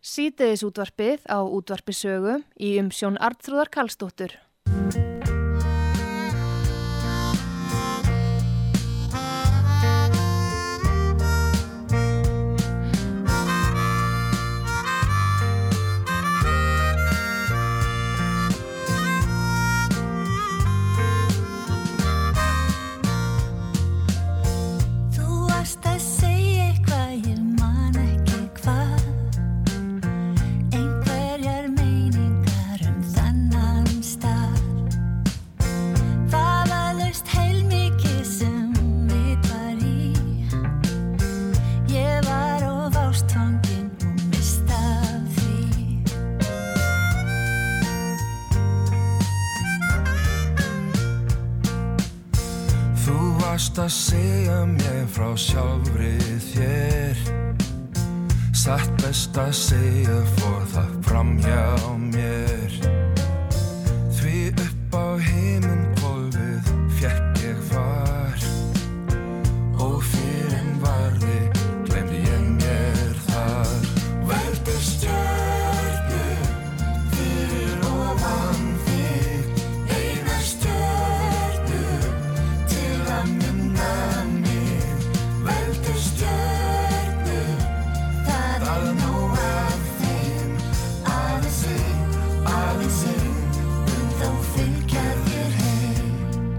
Síðdegisútvarpið á Útvarpi Sögu í umsjón Arnþrúðar Karlsdóttur. Að segja mér frá sjálfri þér, satt best að segja fór það fram hjá mér. Því upp á himinhvolfið fékk ég far, og fyrr en varði gleymdi ég mér þar. Veldu stjörnu fyrir ofan þig, eina stjörnu til að minna mig. Veldu stjörnu, það nóg af þeim, aðeins ein, þá fylgja þér heim.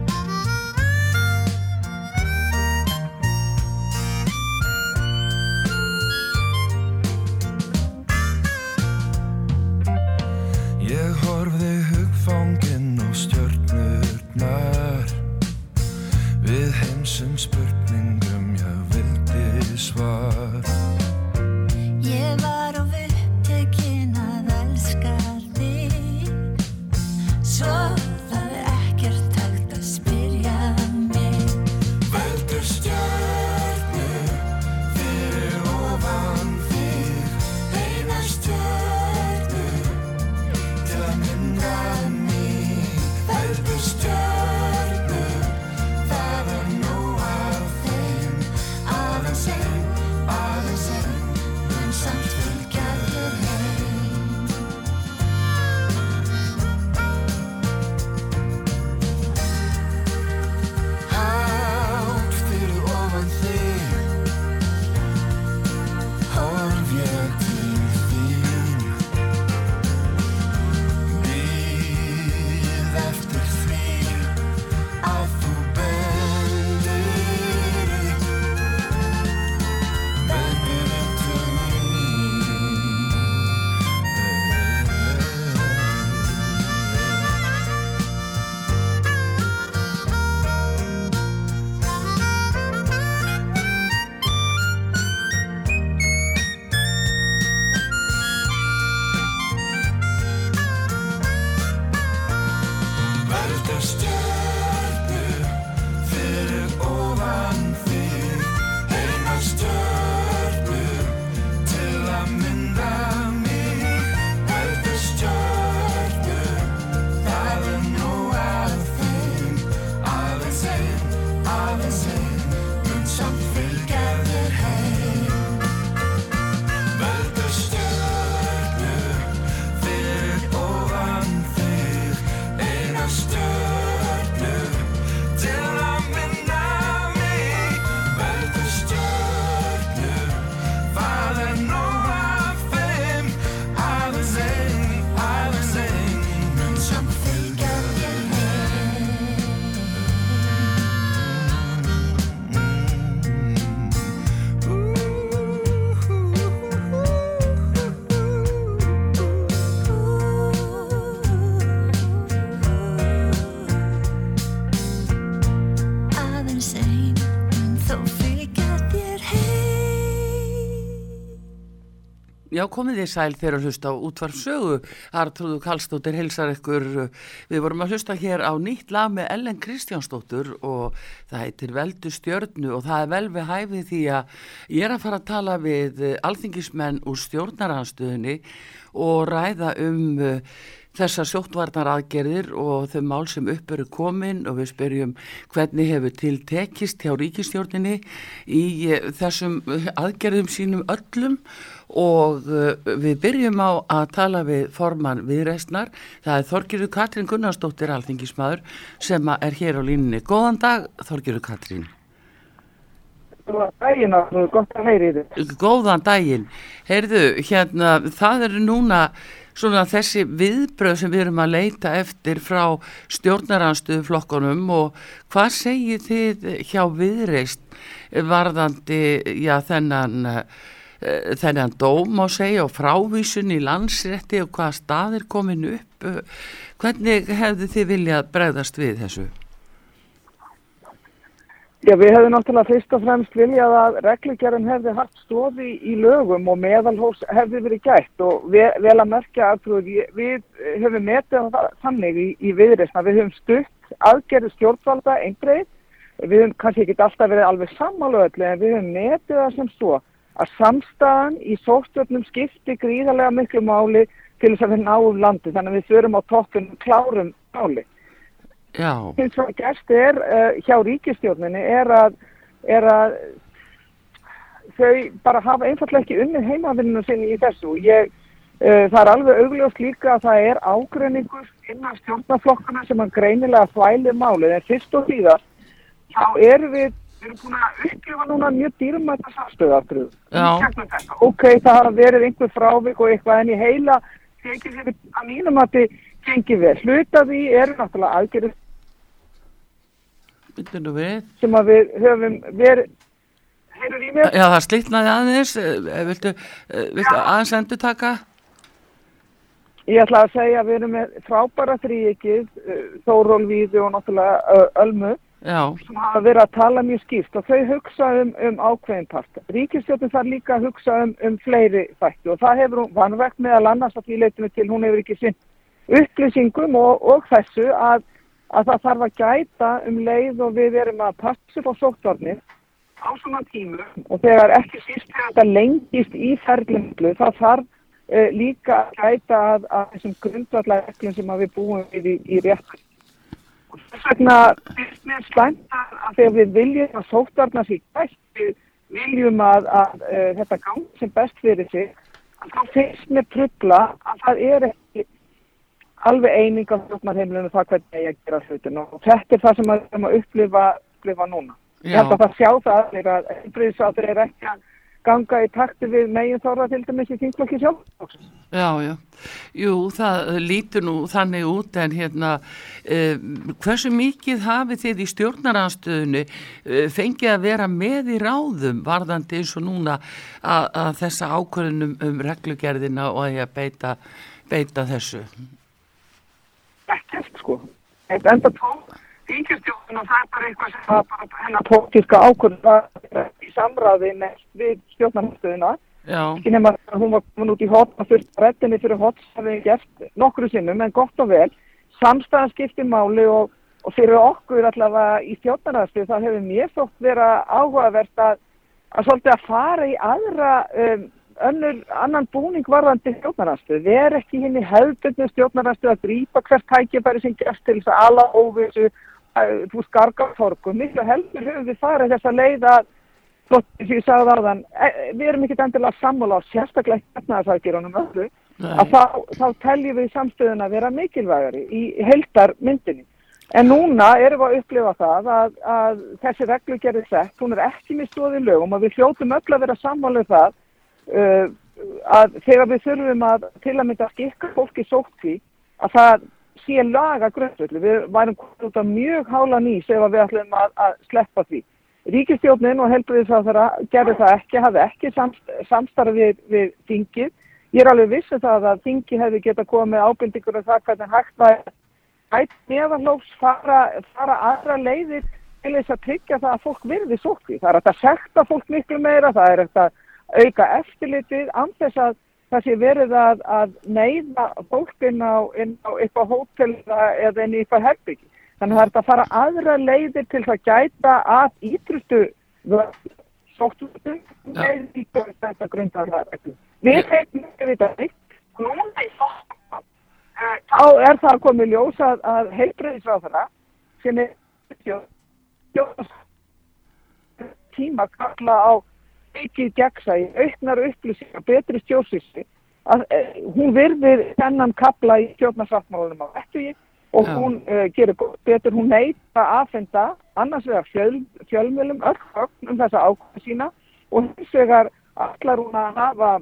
Ég horfði hugfanginn á stjörnurnar, við heimsum spurningum ég vildi svar. Ég var of upptekin að elska þig, svo það ekkert hægt að spyrja mig. Veldu stjörnu fyrir ofan þig, eina stjörnu til að minna mig. Veldu stjörnu, það nóg af þeim, aðeins ein, mun samt fylgja þér heim. Hátt fyrir ofan þig, horf ég til þín, bíð eftir því að þú bendir til mín. Veldu stjörnu fyrir ofan þig, eina stjörnu til að minna mig. Veldu stjörnu, það nóg af þeim, aðeins ein, mun samt fylgja þér heim. Veldu stjörnu fyrir ofan þig, eina stjörnu til að minna mig. Veldu stjörnu, það nóg af þeim, aðeins ein, mun samt fylgja þér heim. Aðeins ein, mun þó fylgja þér heim. Já, komið þið sæl þegar að hlusta á Útvarp Sögu. Arnþrúður Karlsdóttir heilsar ykkur. Við vorum að hlusta hér á nýtt lag með Ellen Kristjánsdóttur og það heitir Veldu stjörnu og það vel við hæfi því að ég að fara að tala við alþingismenn úr stjórnarandstöðunni og ræða þessar sóttvarnaraðgerðir og þau mál sem upp eru komin og við spyrjum hvernig hefur til tekist hjá ríkisstjórninni í þessum aðgerðum sínum öllum og við byrjum á að tala við formann Viðreisnar. Það er Þorgerður Katrín Gunnarsdóttir alþingismaður sem er hér á línunni. Góðan dag, Þorgerður Katrín. Góðan daginn, gott að heyri þið. Góðan daginn. Heyrðu, hérna, það eru núna svona þessi viðbröð sem við erum að leita eftir frá stjórnarandstöðuflokkunum og hvað segið þið hjá Viðreisn varðandi þennan dóm má segja og frávísun í landsrétti og hvaða staðir komin upp? Hvernig hefðu þið viljað bregðast við þessu? Já, við hefðum náttúrulega fyrst og fremst viljað að reglugerðin hefði haft stoði í lögum og meðalhófs hefði verið gætt og vel að merkja að við höfum metið það þannig í Viðreisn að við höfum stutt aðgerðir stjórnvalda eindreið. Við höfum kannski ekki alltaf verið alveg sammála öllu en við höfum metið það sem svo að samstaðan í sóttvarnum skipti gríðarlega miklu máli til þess að við náum landi þannig að við förum á toppinn klárum máli. Já. Hins vegar gerst hjá ríkisstjórninni er að þau bara hafa einfaldlega ekki unnið heimavinnuna sinni í þessu. Það er alveg augljóst líka að það er ágreiningur innan stjórnarflokkana sem hann greinilega þvælir málið. En fyrst og síðast þá erum við búin að upplifa núna mjög dýrmæta samstöðu. Ok, það hafa verið einhver frávik og eitthvað en í heila tekið hefur að mínum að þið gengið vel. Hluta því eru náttúrulega aðgerðir sem að við höfum verið. Heyrðu í mér? Já, það slitnaði aðeins. Viltu aðeins endur taka? Ég ætla að segja að við erum með frábæra þríekið, Þórólf Víði og náttúrulega Ölmu, sem hafa verið að tala mjög skýrt og þau hugsa ákveðin part. Ríkisstjórnin þarf líka að hugsa fleiri þætti og það hefur hún vanrækt meðal annars að því leitum við til hún hefur ekki sinnt upplýsingum og þessu að það þarf að gæta leið og við erum að passa upp á sóttvarnir á svona tímum og þegar ekki síst þetta lengist í ferðlumlu þá þarf líka að gæta að þessum grundvallarreglum sem við búum við í rétt. Og þess vegna finnst mér slæmt að þegar við viljum að sóttvarnar sé gætt, við viljum að þetta gangi sem best fyrir sig, þá finnst mér trufla að það er ekki alveg eining á stjórnarheimilinu það hvernig ég gera hlutina og þetta er það sem við erum að upplifa núna. Ég held að það sjá það að heilbrigðisráðherra er ekki að ganga í takti við meginþorra til dæmis í þingflokki sjálf. Já. Jú, það lítur nú þannig út en hversu mikið hafið þið í stjórnarandstöðunni fengið að vera með í ráðum varðandi eins og núna að þessa ákvörðunum reglugerðina og að ég beita þessu? Ekkert sko. Enda tók ríkisstjórnin og það er bara eitthvað sem var bara hennar pólitíska ákvörðun var í samráði við stjórnarandstöðuna. Ekki nema að hún var komin út í hotn og þurft að redda henni fyrir hotn sem við gert nokkru sinnum en gott og vel. Samstæðan skiptir máli og fyrir okkur allavega í stjórnarandstöðu það hefur mér þótt vera áhugavert að svolítið að fara í aðra annan búning varðandi stjórnarandstöðu. Við erum ekki hinn í hefðbundnu stjórnarandstöðu að grípa hvert tækifæri sem gerst til þess að ala óvissu, þú skarga torgu. Miklu heldur höfum við farið þess að leiða, sem ég sagði áðan, við erum ekki endilega sammála á sérstaklega efnahagsaðgerðunum öllu, að þá teljum við samstöðuna að vera mikilvægari í heildarmyndinni. En núna erum við að upplifa það að þessi reglugerð sett, hún er ekki með stoð í lögum og við hljótum öll að vera sammála það að þegar við þurfum að til að mynda skikka fólki sóttkví að það sé laga grundvöldu. Við værum komið út af mjög hálan ís ef við ætlum að sleppa því. Ríkisstjórnin og heilbrigðisráðherra gerði það ekki, hafði ekki samstarf við þingið. Ég er alveg viss það að þingið hefði getað komið með ábendingur um það hvernig hægt var meðalhófs fara aðra leiðir til þess að tryggja það að fólk virði sóttkví. Það er hægt að sekta fólk miklu meira, það er hægt að auka eftirlitið án þess að það sé verið að neyða fólk inn á eitthvað hótel eða inn í eitthvað herbyggi. Þannig að það er að fara aðra leiðir til að gæta að ítrustu sóttvörnum með líka þetta grundvallarreglu. Við hefum ekki við þetta neitt. Núna í sóttvörnum á er það komið ljós að heilbrigðisráðherra sem tíma kalla á aukið gegnsæi, auknar upplýsingar, betri stjórnsýslu, að hún virðir þennan kafla í stjórnarsáttmálanum á vettugi og hún gerir betur, hún neita að afhenda annars vegar fjölmiðlum öll gögn þessa ákvæði sína og hins vegar ætlar hún að hafa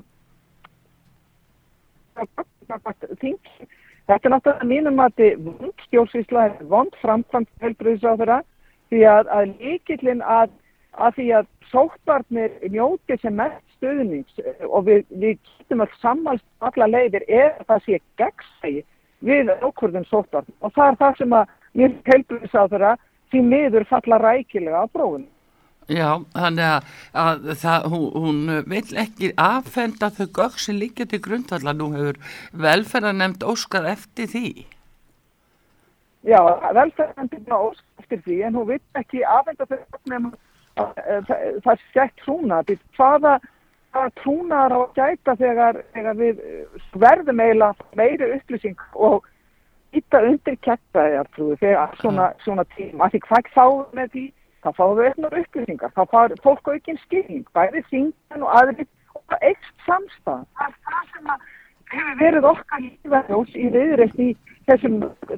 þing. Þetta er náttúrulega mínum vond stjórnsýsla, vond framkvæmd heilbrigðisráðherra því að lykillinn að því að sóttvarnir njóti sem mest stuðnings og við getum öll sammælst alla leiðir það sé gegnsæi við ákvörðun sóttvarn og það er það sem að mér heilbrigðisráðherra því miður falla rækilega á prófinu. Já, þannig að hún vill ekki afhenda þau gögn sem liggja til grundvallar. Nú hefur velferðarnefnd óskað eftir því. Já, velferðarnefnd óskað eftir því en hún vill ekki afhenda þau gögn það er gætt trúnað. Hvaða trúnaðar á að gæta þegar við verðum eiginlega meiri upplýsing og íta undir kettaðjartrúi þegar svona tíma. Því hvað fáum með því? Þá fáum við eitthvað upplýsingar, þá fáum fólk aukinn skilning, bæði þingmenn og aðrir og það eykst samstæðan. Það er það sem hefur verið okkar lífæðjós í viðreist í þessum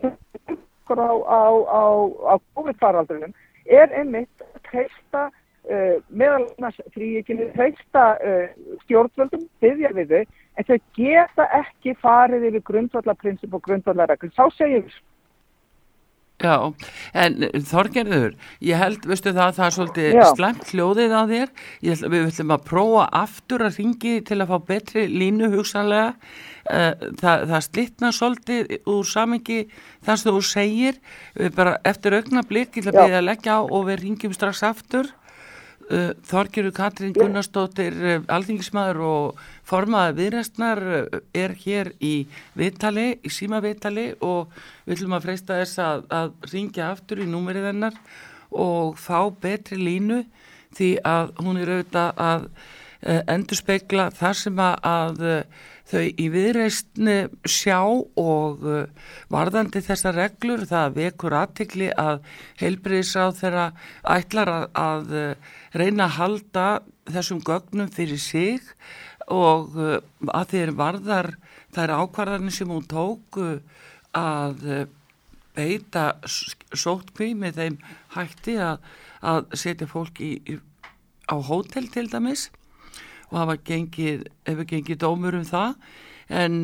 á COVID-faraldrinum einmitt að treysta meðal annars fríhyggjunni, treysta stjórnvöldum, biðja við þau, en þau geta ekki farið yfir grundvallarprinsip og grundvallarreglur. Þá segjum við. Já, en Þorgerður, ég held, veistu það er svolítið slæmt hljóðið á þér. Við ætlum að prófa aftur að hringi til að fá betri línu hugsanlega. Það slitna svolítið úr samhengi þar sem þú segir. Bara eftir augnablik, ég ætla að byrja að leggja á og við hringjum strax aftur. Þorgerður Katrín Gunnarsdóttir, alþingismaður og formaður Viðreisnar er hér í viðtali, í símaviðtali og við ætlum að freista þess að hringja aftur í númerið hennar og fá betri línu því að hún er auðvitað að endurspegla þar sem að þau í Viðreisn sjá og varðandi þessar reglur, það vekur athygli að heilbrigðisráðherra ætlar að reyna að halda þessum gögnum fyrir sig og að þeir varðar þær ákvarðanir sem hún tók að beita sóttkví með þeim hætti að setja fólk á hótel til dæmis og hefur gengið dómur það en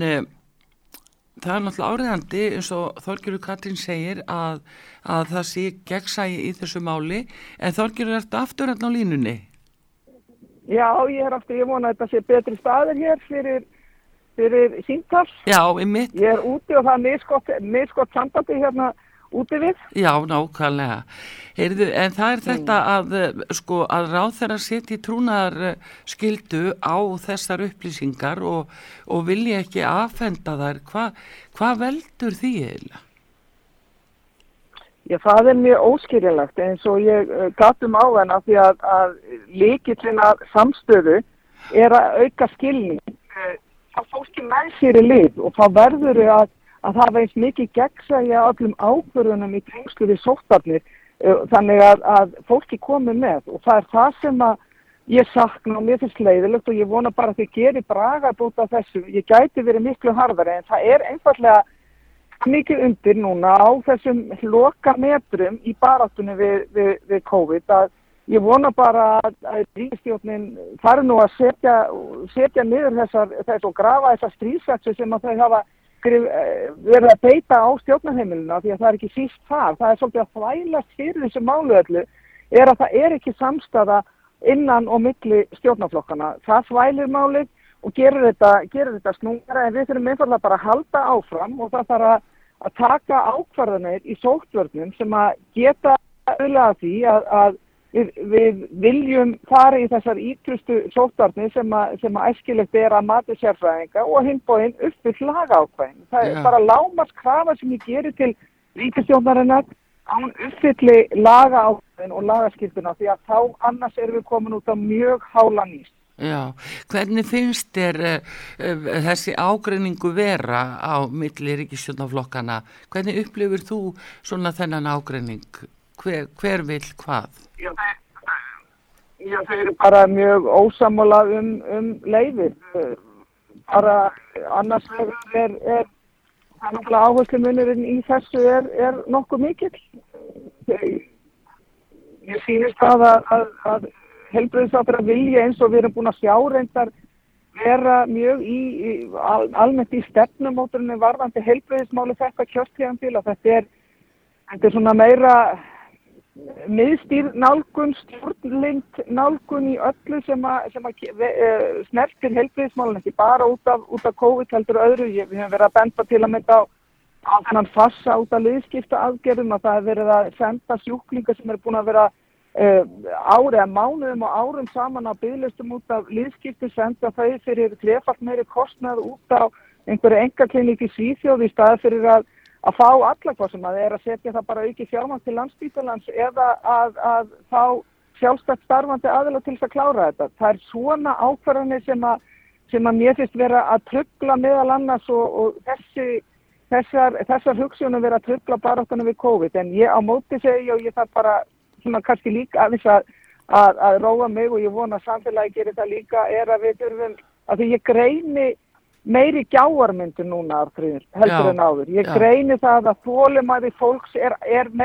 það er náttúrulega áreiðandi eins og Þorgerður Katrín segir að það sé gegnsæi í þessu máli en Þorgerður ertu aftur hérna á línunni? Já, ég vona að þetta sé betri staðir hér fyrir símtal. Já, einmitt. Ég er úti og það er misgott sambandi hérna úti við. Já, nákvæmlega. Heyrðu, en það er þetta að ráðherra setji trúnaðar skyldu á þessar upplýsingar og vilja ekki afhenda þær. Hvað veldur því eiginlega? Já, það er mjög óskiljanlegt eins og ég gat áðan af því að lykillinn að samstöðu er að auka skilning. Það fólki með sér í lið og það verður að það veist mikið gegnsæi að öllum ákvörðunum í tengslu við sóttvarnir þannig að fólki komi með og það er það sem að ég sakna og mér finnst leiðilegt og ég vona bara að þið gerir bragarbót af þessu. Ég gæti verið miklu harðari en það er einfaldlega mikið undir núna á þessum lokametrum í baráttunni við COVID að ég vona bara að ríkisstjórnin fari nú að setja niður þess og grafa þessar stríðsvetsu sem að þau hafa verið að beita á stjórnarheimilina því að það er ekki síst þar. Það er svolítið að þvælast fyrir þessu málu öllu að það er ekki samstaða innan og milli stjórnarflokkana. Það þvælir málið og gerir þetta snúðara en við þurfum einfaldlega bara að halda áfram og það þarf að taka ákvarðanir í sóttvörnum sem að geta auðvitað því að við viljum fara í þessar ítrustu sóttvarnir sem að æskilegt að mati sérfræðinga og hinbóinn uppfyllt lagaákvæðin. Það er bara lágmarkskrafa sem ég geri til ríkisstjórnarinnar að hún uppfylli lagaákvæðin og lagaskylduna því að þá annars erum við komin út á mjög hálan ís. Já, hvernig finnst þér þessi ágreiningu vera á milli ríkisstjórnarflokkana? Hvernig upplifir þú svona þennan ágreining? Hver vill hvað? Já, þau eru bara mjög ósammála leyfið. Bara annars er náttúrulega áherslumunurinn í þessu er nokkuð mikill. Ég sýnist að heilbrigðisráðherra vilja eins og við erum búin að sjá reyndar vera mjög almennt í stefnumótuninni varðandi heilbrigðismáli þetta kjörtíðanbíl og þetta er svona meira miðstýrð nálgun, stjórnlynd nálgun í öllu sem snertir heilbrigðismálin, ekki bara út af COVID heldur öðru. Við höfum verið að benda til að mynda á þennan fassa út af liðskipta aðgerðum að það verið að senda sjúklinga sem eru búin að vera mánuðum og árum saman á biðlistum út af liðskipti, senda þau fyrir trefalt meiri kostnað út á einhverju engaklíník í Svíþjóð í staði fyrir að fá alla hvað sem að setja það bara auki fjármagn til Landspítalans eða að fá sjálfstætt starfandi aðila til þess að klára þetta. Það er svona ákvarðanir sem að mér finnst vera að trufla meðal annars og þessar hugsunum vera að trufla baráttunum við COVID. En ég á móti segi og ég þarf bara svona kannski líka aðeins að róa mig og ég vona að samfélagi gerir það líka að við þurfum að því ég greini meiri gjáarmyndu núna heldur en áður. Ég greini það að þolinmæði fólks er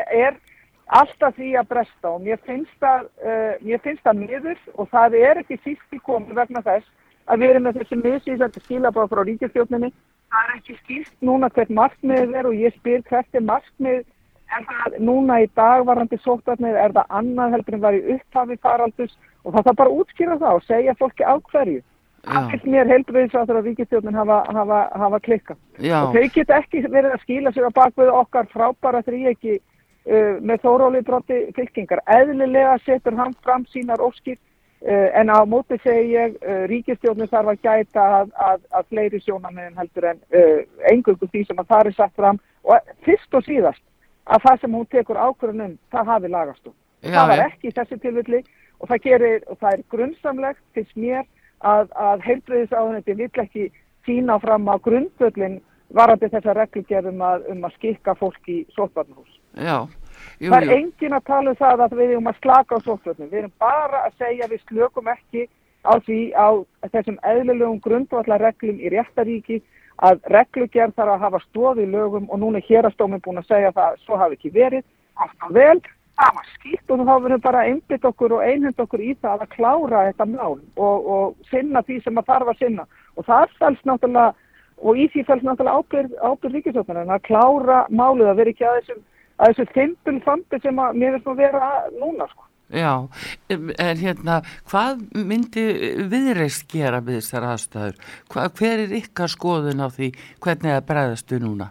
alltaf því að bresta og mér finnst það miður og það ekki síst í komið vegna þess að við erum með þessi misvísandi skilaboð frá ríkisstjórninni. Það ekki skýrt núna hvert markmiðið og ég spyr hvert markmið. Það núna í dag varandi sóttvarnir það annað heldur en var í upphafi faraldurs og það bara útskýra það og segja fólki á hverju. Það finnst mér heilbrigðisráðherra og ríkisstjórnin hafa klikkað. Og þau geta ekki verið að skýla sig á bakvið okkar frábæra þríeyki með Þóróli Broddi fylkingar. Eðlilega setur hann fram sínar óskir en á móti segi ég ríkisstjórnin þarf að gæta að fleiri sjónarmiðum heldur en eingöngu því sem að það sett fram og fyrst og síðast að það sem hún tekur ákvörðun það hafi lagast. Það var ekki í þessi tilfelli og það grunnsamlegt fyrst mér að heilbrigðisráðuneytið vill ekki sýna fram á grundvöllin varðandi þessa reglugerð að skikka fólk í sóttvarnahús. Það enginn að tala það að við að slaka á sóttvarnum. Við erum bara að segja að við slökum ekki á þessum eðlilegum grundvallarreglum í réttaríki að reglugerð þarf að hafa stoð í lögum og núna héraðsdómur búin að segja það svo hafi ekki verið, alltaf vel, það var skýrt og þá verðum bara einbytt okkur og einhend okkur í það að klára þetta mál og sinna því sem að þarf að sinna og það fælst náttúrulega og í því fælst náttúrulega ábyrgð ríkisstjórnarinnar að klára málið að vera ekki að þessu fimpulfambi sem að mér finnst að vera núna sko. Já, en hvað myndi Viðreisn gera við þessar aðstæður? Hver ykkar skoðun á því hvernig það bregðastu núna?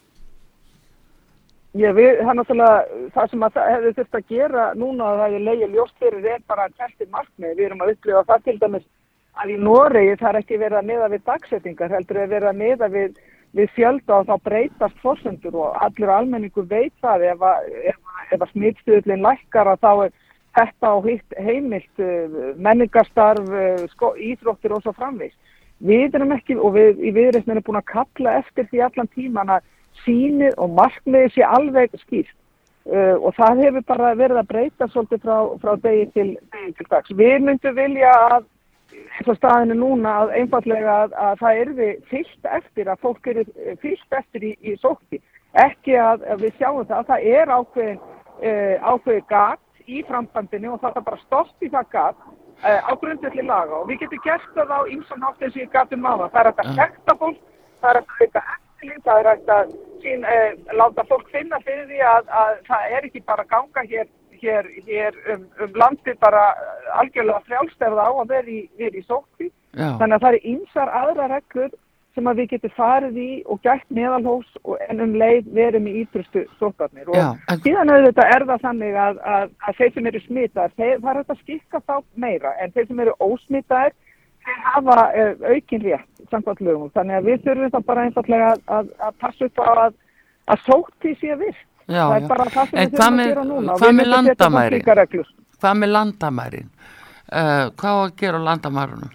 Það sem að hefði þurft að gera núna að það legið ljóst fyrir bara hvert markmið. Við erum að upplifa það til dæmis að í Noregi það ekki verið að miða við dagsetningar, heldur verið að miða við fjölda og þá breytast forsendur og allur almenningur veit það ef smitstuðlinn lækkar að þá þetta á hitt heimilt, menningarstarf, íþróttir og svo framvegis. Við erum ekki, og við í Viðreisn erum búin að kalla eftir því allan tíman að sýnið og markmiðið sé alveg skýrt. Og það hefur bara verið að breyta svolítið frá degi til dags. Við myndum vilja að, eins og staðinu núna, að einfallega að það fylgt eftir, að fólk fylgt eftir í sókni. Ekki að við sjáum það ákveðið gat í frambandinu og það bara stopp í það gat á grundvelli laga og við getum gert það á ýmsan hátt eins og ég gat áðan. Það hægt að sekta fólk, það hægt að auka eftirlit, það hægt að láta fólk finna fyrir því að það ekki bara ganga hér landið bara algjörlega frjálst ef það á að vera í sókni. Þannig að það ýmsar aðra reglur sem að við getum farið í og gætt meðalhófs en leið verið með ítrustu sóttvarnir. Og síðan auðvitað það þannig að þeir sem eru smitaðir, það hægt að skikka þá meira, en þeir sem eru ósmitaðir, þeir hafa aukinn rétt samkvæmt lögum. Þannig að við þurfum það bara einfallega að passa upp á að sótti sé virkt. Það bara það sem við þurfum að gera núna. Hvað með landamærin? Hvað á að gera á landamærunum?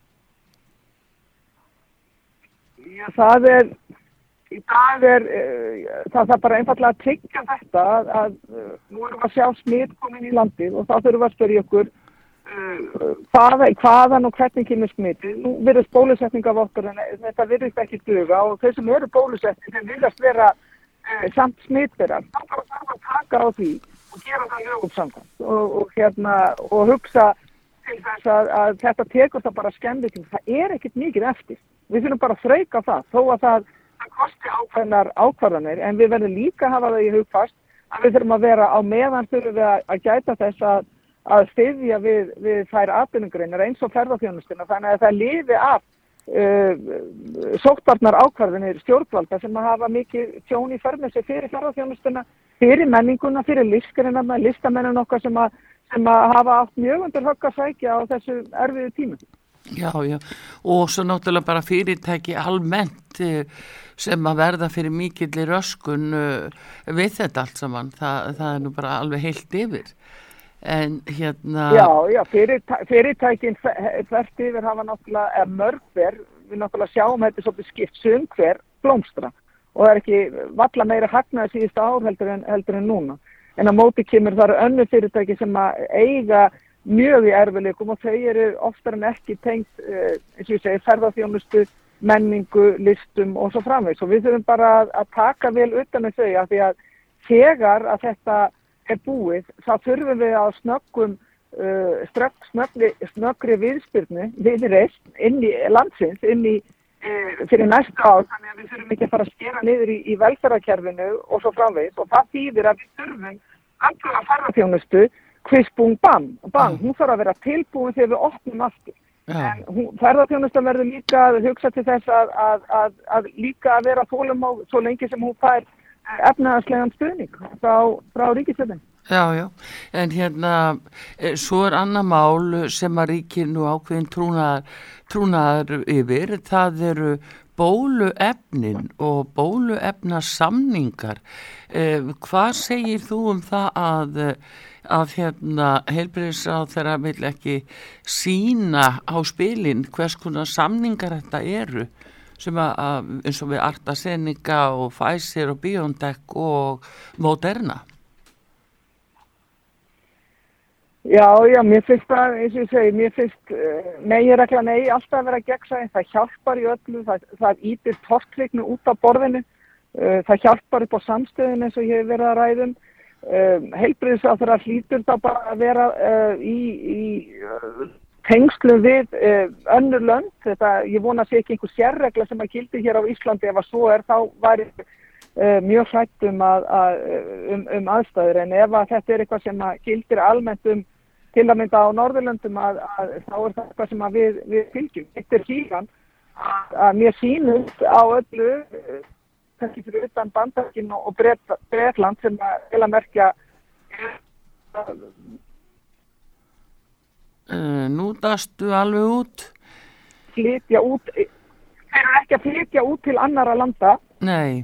Já, í dag það bara einfallega að tryggja þetta að nú erum við að sjá smit komin í landið og þá þurfum við að spyrja ykkur hvaðan og hvernig kemur smitið. Nú virðist bólusetningavottorðin, þetta virðist ekki duga og þeir sem eru bólusetning þeir virðast vera samt smitberar. Þá bara þarf að taka á því og gera það lögum samkvæmt og hugsa til þess að þetta tekur það bara skemmið. Það ekkert mikið eftir. Við þurfum bara að þrauka það, þó að það kosti ákveðnar ákvarðanir, en við verðum líka að hafa það í hugfast að við þurfum að vera á meðan þurfum við að gæta þess að styðja við þær atvinnugreinar eins og ferðaþjónustuna, þannig að það lifi af sóttvarnar ákvarðanir stjórnvalda sem að hafa mikið tjón í för með sig fyrir ferðaþjónustuna, fyrir menninguna, fyrir listamennin okkar sem að hafa átt mjög undir högg að sækja á þessu erfiðu tímum. Já, og svo náttúrulega bara fyrirtæki almennt sem að verða fyrir mikilli röskun við þetta allt saman, það nú bara alveg heilt yfir. En Já, fyrirtækin þvert yfir hafa náttúrulega mörg hver, við náttúrulega sjáum þetta svolítið skipt sum hver blómstra og það ekki valla meira hagnaði síðustu ár heldur en núna. En á móti kemur þar önnur fyrirtæki sem að eiga mjög í erfiðleikum og þau eru oftar en ekki tengt, eins og ég segi, ferðaþjónustu, menningu, listum og svo framvegis. Og við þurfum bara að taka vel utan með þau af því að þegar að þetta búið, þá þurfum við að snöggri viðspyrnu, viðreisn inn í landsins, fyrir næsta ár, þannig að við þurfum ekki að fara að skera niður í velferðarkerfinu og svo framvegis. Og það þýðir að við þurfum alveg að ferðaþjónustu, kvistbúng bang, hún þarf að vera tilbúin þegar við opnum aftur. En ferðaþjónustan verður líka að hugsa til þess að líka að vera þolinmóð svo lengi sem hún fær efnahagslegan stuðning frá ríkisstjórninni. Já, en svo annað mál sem að ríkir nú ákveðin trúnaðar yfir, það eru bóluefnin og bóluefnasamningar. Hvað segir þú um það að heilbrigðisráðherra vill ekki sýna á spilin hvers konar samningar þetta eru sem að eins og við AstraZeneca og Pfizer og BioNTech og Moderna? Já, mér finnst það, eins og ég segi, meginreglan eigi alltaf að vera gegnsæi, það hjálpar í öllu, það ýtir tortryggni út af borðinu, það hjálpar upp á samstöðin eins og ég hef verið að ræðum. Heilbrigðisráðherra hlýtur þá bara að vera í tengslum við önnur lönd. Ég vona að sé ekki einhver sérregla sem að gildi hér á Íslandi, ef að svo þá væri mjög hrætt um aðstæður, en ef að þetta eitthvað sem að gildir almennt til að mynda á Norðurlöndum að þá það eitthvað sem að við fylgjum. Þetta síðan að mér sýnust á öllu kannski fyrir utan Bandaríkin og Bretland sem að merkja Nú dastu alveg út? Flytja út, þeir eru ekki að flytja út til annara landa. Nei.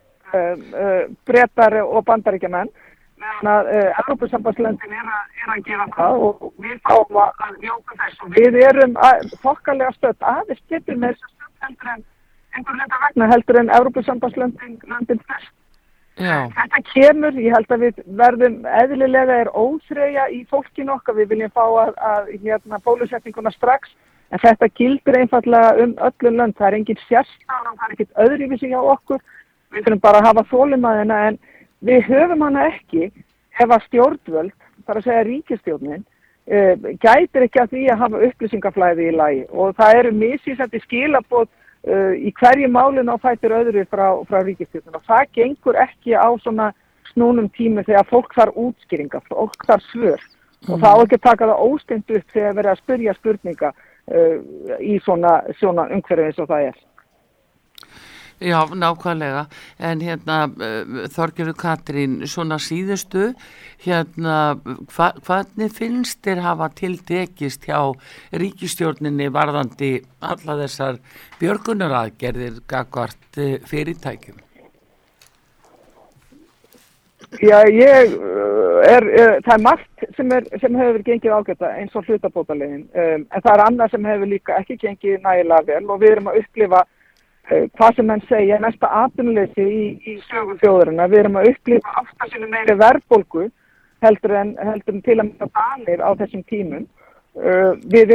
Bretar og Bandaríkjamenn, meðan að Evrópusambandslöndin er að gera það og við fáum að njóta þess og við erum þokkalega stödd aðeins getur með þess að stödd heldur en Evrópusambandslöndin þess. Þetta kemur, ég held að við verðum eðlilega óþreyja í fólkinu okkar, við viljum fá að bólusetninguna strax, en þetta gildir einfallega öllu lönd, það engin sérstæðan, það ekkert öðruvísi hjá okkur, við þurfum bara að hafa þolinmæðina, en við höfum hana ekki ef að stjórnvöld, þar að segja ríkisstjórnin, gætir ekki að því að hafa upplýsingaflæði í lagi og það eru misvísandi skilaboð í hverju málinu á fætur öðru frá ríkisstjórnin og það gengur ekki á svona snúnum tími þegar fólk þarf útskýringa, fólk þarf svör og það á ekki að taka það óstengt upp þegar verið að spyrja spurninga í svona umhverfi eins og það er. Já, nákvæmlega, en Þorgerður Katrín, svona síðustu, hvernig finnst þér hafa tiltekist hjá ríkisstjórninni varðandi alla þessar björgunaraðgerðir gagnvart fyrirtækjum? Já, ég það margt sem hefur gengið ágæta eins og hlutabótaleiðin, en það annað sem hefur líka ekki gengið nægilega vel og við erum að upplifa hvað sem menn segja mesta atvinnuleysi í sögu þjóðarinnar. Við erum að upplifa ástæðsynum meiri verðbólgu heldur en til að mynda danir á þessum tímum. Við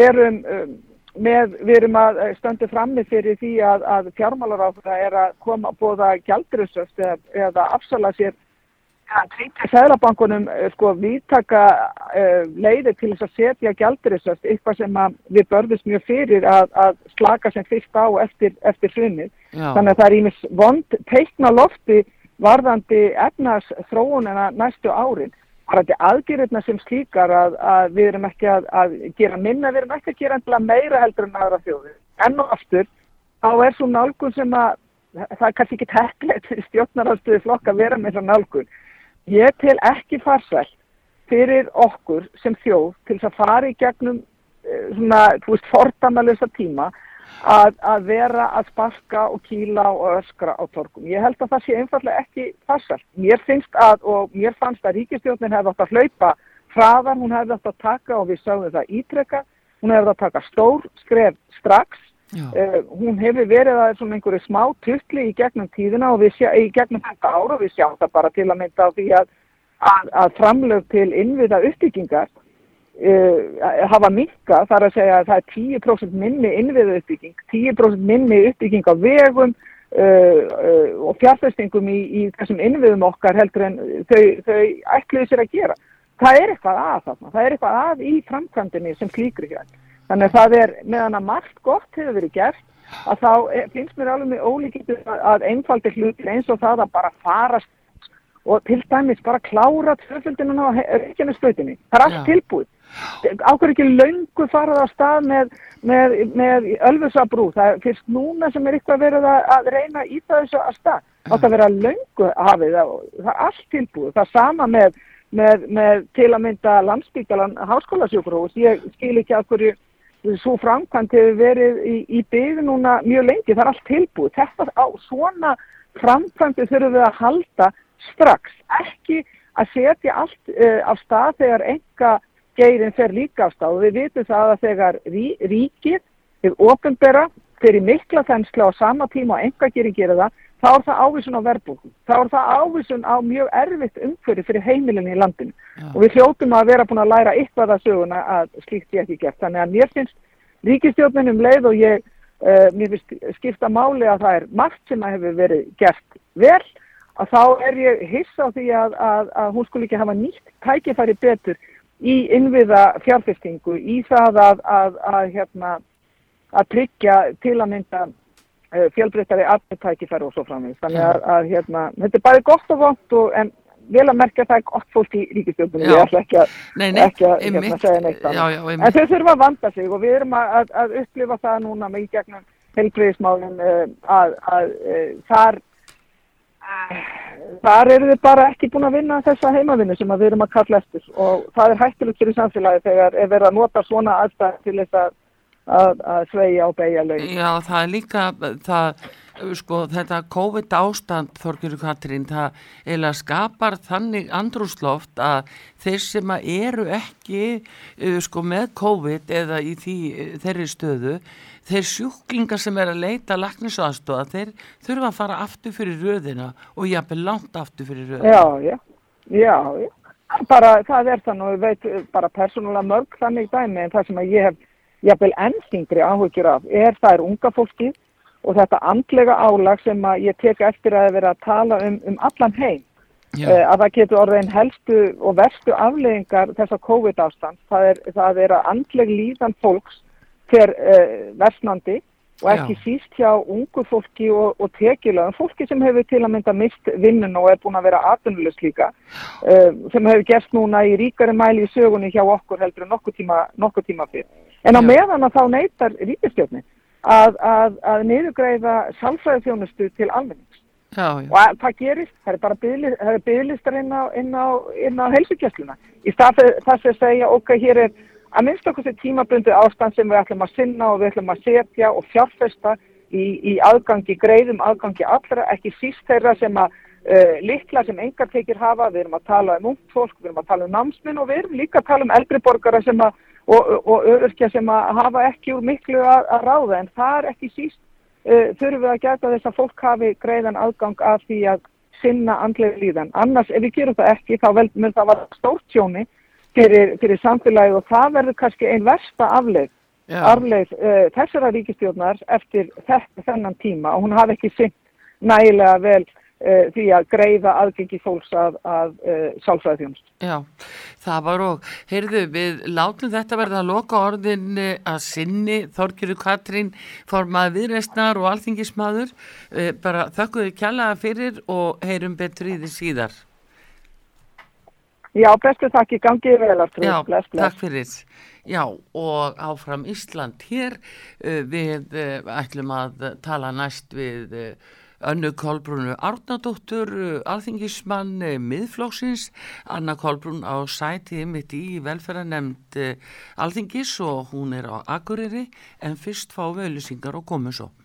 erum að standa frammi fyrir því að fjármálaráðherra að koma að boða gjaldeyrishöft eða afsala sér Seðlabankunum víðtaka leiðir til þess að setja gjaldeyrishöft, eitthvað sem við börðumst mjög fyrir að slaka sem fyrst á eftir hrunið. Þannig að það ýmis vond teikn á lofti varðandi efnahagsþróunina næstu árin. Varðandi aðgerðirnar sem slíkar að við erum ekki að gera minna, við erum ekki að gera meira heldur en aðra þjóðir. Enn og aftur, þá svo nálgun sem það kannski ekki heppilegt fyrir stjórnarandstöðu flokk að vera með þessa nálgun. Ég tel ekki farsælt fyrir okkur sem þjóð til þess að fara í gegnum fordæmalausa tíma að vera að sparka og kýla og öskra á torgum. Ég held að það sé einfaldlega ekki farsælt. Mér fannst að ríkisstjórnin hefði átt að hlaupa hraðar, hún hefði átt að taka, og við sáum það ítrekka, hún hefði átt að taka stór skref strax. Hún hefur verið að svona einhverju smá tutli í gegnum tíðina og í gegnum þetta ára og við sjáum það bara til að mynda á því að framlög til innviða uppbyggingar hafa minnkað, þar að segja að það 10% minni innviða uppbygging, 10% minni uppbygging á vegum og fjárfestingum í þessum innviðum okkar heldur en þau ætluðu sér að gera. Það eitthvað að þarna, það eitthvað að í framkvæmdinni sem slíkri hér. Þannig að það meðan að margt gott hefur verið gert, að þá finnst mér alveg með ólíkindum að einfaldir hlutir eins og það að bara farast og til dæmis bara klára tvöföldinu á Reykjanesbrautinni. Það allt tilbúið. Ákveður ekki löngu farið á stað með Ölfusárbrú. Það fyrst núna sem eitthvað verið að reyna í þessu að stað. Átt að vera löngu hafið það allt tilbúið. Það sama með til að mynda Landspítalann háskólasjúkrahús. Ég skil ekki af hverju svo framkvæmt hefur verið í byggð núna mjög lengi, það allt tilbúið. Þetta á svona framkvæmdi þurfum við að halda strax, ekki að setja allt af stað þegar einkageirin fer líka af stað. Og við vitum það að þegar ríkið, hið opinbera, fer í mikla þenslu á sama tíma og einkageirin gerir það, þá það ávísun á verðbólgu. Þá það ávísun á mjög erfitt umhverfi fyrir heimilinni í landinu. Og við hljótum að vera búin að læra eitthvað að söguna að slíkt ég ekki gert. Þannig að mér finnst ríkisstjórnin leið og mér finnst skipta máli að það margt sem hefur verið gert vel, að þá ég hissa á því að hún skuli ekki hafa nýtt tækifæri betur í innviða fjárfestingu, í það að tryggja til að mynda fjölbreyttari atvinnutækifæri og svo framvegis. Þannig að þetta bæði gott og vont en vel að merkja það gott fólk í ríkisstjórninni. Ég ætla ekki að segja neitt annað. En þau þurfa að vanda sig og við erum að upplifa það núna með í gegnum heilbrigðismálin að þar eru við bara ekki búin að vinna þessa heimavinnu sem við erum að kalla eftir og það hættulegt fyrir samfélagi þegar verið að nota svona aðstæð til þess að sveigja og beygja lögin. Já, það líka þetta COVID ástand, Þorgerður Katrín, það eiginlega skapar þannig andrúmsloft að þeir sem eru ekki með COVID eða í þeirri stöðu, þeir sjúklingar sem að leita læknisaðstoða, þeir þurfa að fara aftur fyrir röðina og jafnvel langt aftur fyrir röðina. Já. Bara það þannig og ég veit bara persónulega mörg þannig dæmi en það sem að ég hef jafnvel enn þyngri áhyggjur af það unga fólkið og þetta andlega álag sem að ég tek eftir að vera að tala um allan heim. Að það getur orðin helstu og verstu afleiðingar þessa COVID ástand. Það að andleg líðan fólks fer versnandi og ekki síst hjá ungu fólki og tekjulegum fólki sem hefur til að mynda mist vinnun og búin að vera atvinnulaus líka, sem hefur gerst núna í ríkari mæli í sögunni hjá okkur heldur en nokkuð tíma fyrir. En á meðan að þá neitar ríkisstjórnin að niðurgreiða sálfræðiþjónustu til almennings. Og það gerist, það bara biðlistar inn á heilsugæsluna. Í stað þess að segja, hér að minnst okkur sem tímabundið ástand sem við ætlum að sinna og við ætlum að setja og fjárfesta í greiðum aðgangi allra, ekki síst þeirra sem að litla sem engar tekjur hafa, við erum að tala ungt fólk, við erum að tala námsmenn og við erum líka að tala eldri borgara sem og öryrkja sem hafa ekki úr miklu að ráða, en það ekki síst þurfum við að gæta þess að fólk hafi greiðan aðgang af því að sinna andlega líðan. Annars ef við gerum það ekki, þá mun það vera stórt tjóni fyrir samfélagið og það verður kannski ein versta arfleið þessara ríkisstjórnar eftir þennan tíma og hún hafi ekki sinnt nægilega vel því að greiða aðgengi fólks að sálfræðiþjónustu. Já, það var og, heyrðu, við látum þetta verða að loka orðin að sinni. Þorgerður Katrín, formaður Viðreisnar og alþingismaður, bara þökkum þið kærlega fyrir og heyrum betur í því síðar. Já, bestu þakki, gangið vel aftur. Já, bless. Takk fyrir. Já, og áfram Ísland hér, við ætlum að tala næst við Önnu Kolbrúnu Árnadóttur, alþingismann Miðflokksins. Anna Kolbrún á sæti mitt í velferðarnefnd Alþingis og hún á Akureyri, en fyrst fá við auglýsingar og komum svo.